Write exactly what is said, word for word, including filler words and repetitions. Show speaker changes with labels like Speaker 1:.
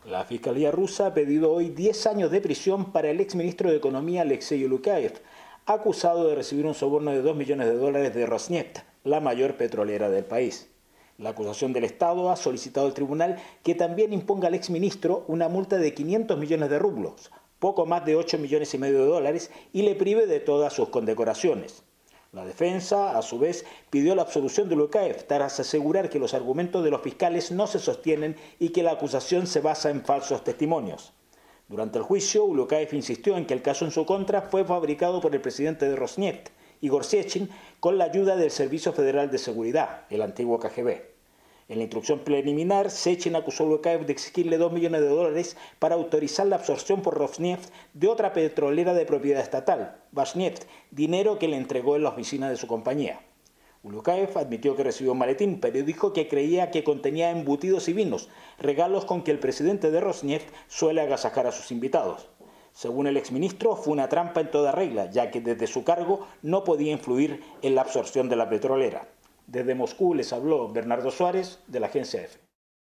Speaker 1: La Fiscalía rusa ha pedido hoy diez años de prisión para el exministro de Economía Alexei Ulukayev, acusado de recibir un soborno de dos millones de dólares de Rosneft, la mayor petrolera del país. La acusación del Estado ha solicitado al tribunal que también imponga al exministro una multa de quinientos millones de rublos, poco más de ocho millones y medio de dólares, y le prive de todas sus condecoraciones. La defensa, a su vez, pidió la absolución de Ulukayev tras asegurar que los argumentos de los fiscales no se sostienen y que la acusación se basa en falsos testimonios. Durante el juicio, Ulukayev insistió en que el caso en su contra fue fabricado por el presidente de Rosneft, Igor Sechin, con la ayuda del Servicio Federal de Seguridad, el antiguo K G B. En la instrucción preliminar, Sechin acusó a Ulukayev de exigirle dos millones de dólares para autorizar la absorción por Rosneft de otra petrolera de propiedad estatal, Basneft, dinero que le entregó en la oficina de su compañía. Ulukayev admitió que recibió un maletín, pero dijo que creía que contenía embutidos y vinos, regalos con que el presidente de Rosneft suele agasajar a sus invitados. Según el exministro, fue una trampa en toda regla, ya que desde su cargo no podía influir en la absorción de la petrolera. Desde Moscú les habló Bernardo Suárez, de la Agencia EFE.